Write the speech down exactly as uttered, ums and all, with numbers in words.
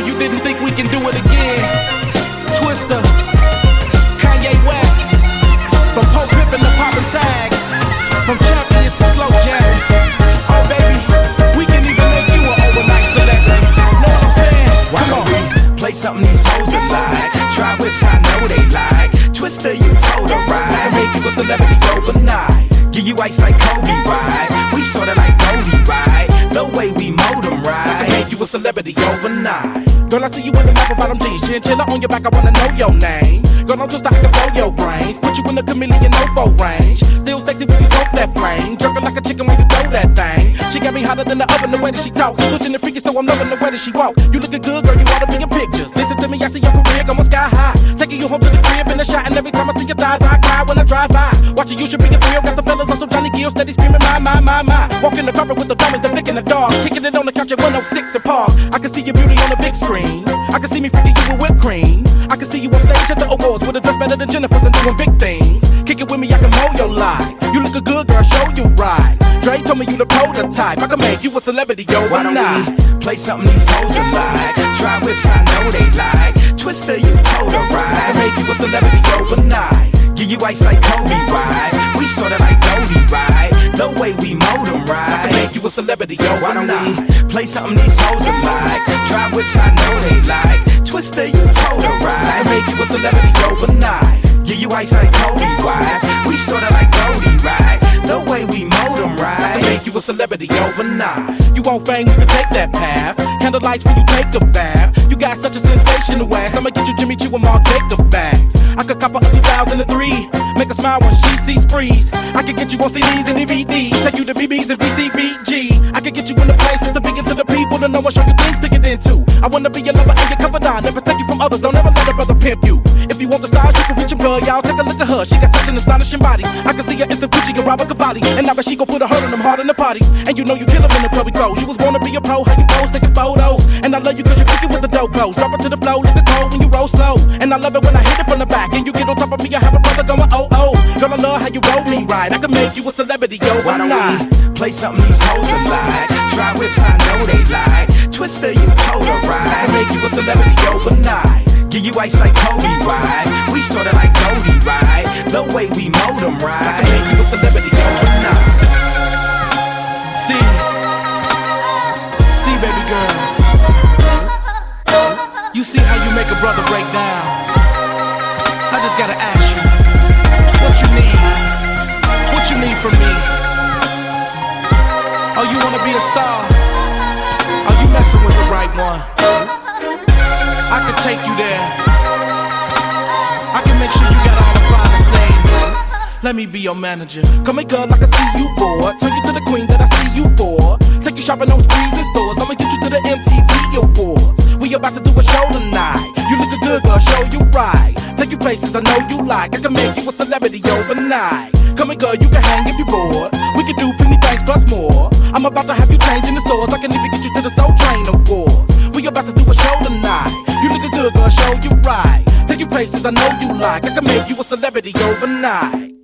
you didn't think we can do it again. Twister, Kanye West, from Pope Pippin to poppin' tags, from champions to slow jamming. Oh baby, we can even make you an overnight celebrity. Know what I'm saying? Why Come don't on. we play something these hoes are like? Try whips, I know they like. Twister, you told her right. Make you a celebrity overnight. Give you ice like Kobe, right? We sorta like Goldie, right? The way we mold them, right? Make you a celebrity overnight. Girl, I see you in the map bottom jeans, chinchilla on your back, I wanna know your name. Girl, I'm just I can blow your brains, put you in the chameleon no-fo range. Still sexy when you smoke that flame, jerking like a chicken when you throw that thing. She got me hotter than the oven, the way that she talk, switching the freaky, so I'm loving the way that she walk. You looking good, girl, you oughta be in pictures. Listen to me, I see your career going sky high, taking you home to the crib in a shot, and every time I see your thighs, I cry when I drive by. Watching you should be a thrill, got the fellas on some Johnny Gill, steady screaming my, my, my, my. Walking the carpet with the diamonds, the flick in the dog, kicking it on the couch at one oh six and Park. I can see your beauty on the big screen. I can see me freaking you with whipped cream. I can see you on stage at the awards with a dress better than Jennifer's and doing big things. Kick it with me, I can mold your life. You look a good girl, show you right. Dre told me you the prototype. I can make you a celebrity, yo. Why don't we play something these hoes are like? Try whips, I know they like. Twister, you told her right. I can make you a celebrity overnight. Give you ice like Kobe, right? We sorta like Goldie, right? The way we mold them, right? I can make you a celebrity, yo. Why don't we play something these hoes are like? Try whips, I know they like. Twister, you told her right. I can make you a celebrity overnight. Give you ice like Kobe, right? We sorta like Goldie, right? The way we mold them, right? I can make you a celebrity overnight. You won't fame, you can take that path. Candlelights when you take a bath. You got such a sensational ass. I'ma get you Jimmy Choo and Mark Jacob bags. I could cop her a two thousand three. Make her smile when she sees freeze. I could get you on C Ds and D V Ds. Take you to B Bs and V C B G. I could get you in the places to begin to the people to know and show you things to get into. I wanna be your lover and your confidant. Never take you from others. Don't ever let a brother pimp you. If you want the stars, you can reach him, girl. Y'all take a look at her. She got such an astonishing body. I can see her in some Gucci and Robert Cavalli. And now that she gon' put a hurt on them hard in the party. And you know you kill 'em in the club we go. You was born to be a pro. How you pose, taking photos. And I love you cause you freaking with the dope clothes. Drop it to the flow, look cold when you roll slow. And I love it when I hit it from the back. And you get on top of me, I have a brother going oh oh. Girl, I love how you roll me right. I can make you a celebrity, yo. Why don't we play something these hoes are like? Try whips, I know they like. Twister, you told her right. I can make you a celebrity overnight. Give you ice like Kobe, right? We sorta like Goldie, right? The way we mold them, right? I can make you a celebrity overnight. See, see, baby girl. You see how you make a brother break down. I just gotta ask you, what you need? What you need from me? Oh, you wanna be a star? Oh, you messing with the right one. I can take you there. I can make sure you got all the finest names. Let me be your manager. Come here, girl, I can see you bored. Turn you to the queen that I see you for. Take you shopping on sprees and stores. I'ma get you to the M T V Awards. We about to do a show tonight. You look good, girl, show you right. Take you places I know you like. I can make you a celebrity overnight. Come here, girl, you can hang if you bored. We can do plenty things plus more. I'm about to have you change in the stores. I can even get you to the Soul Train Awards. We about to do a show tonight. You look good, girl, show you right. Take you places I know you like. I can make you a celebrity overnight.